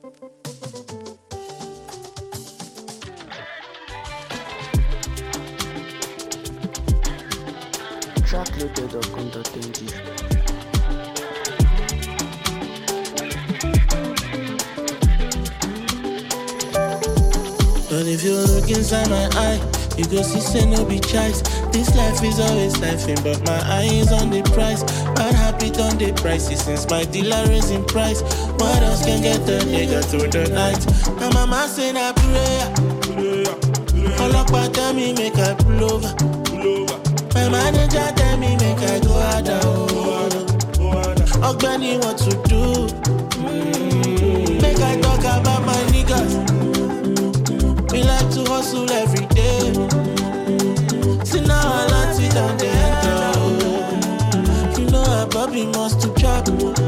Trackloaded.com.ng. But if you look inside my eye, you go see say no be choice. This life is always laughing, but my eye is on the price. Bad habit on the prices since my dealer raising price. What else can get the nigga through the night? My mama say na prayer. All up tell me make I pull over. My manager tell me make I go harder. Ogbeni what to do? Make I talk about my niggas. We like to hustle every day. See now I like it on the enter. You know a Bobby must to chop.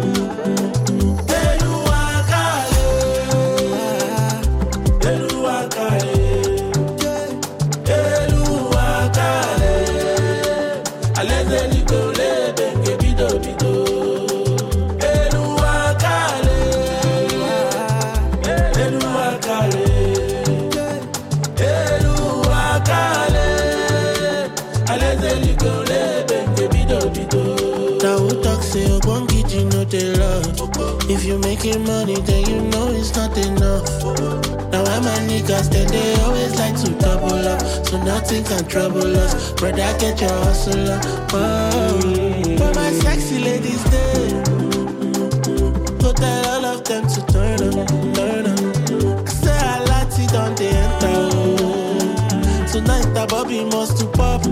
If you making money, then you know it's not enough. Now I'm a niggas, then they always like to double up, so nothing can trouble us. Brother, get your hustle up. Oh. But my sexy ladies there, go tell all of them to turn on. Say I like it on the enter. Tonight the Bobby must to pop.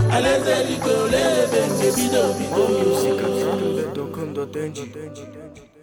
Music at trackloaded.com.ng.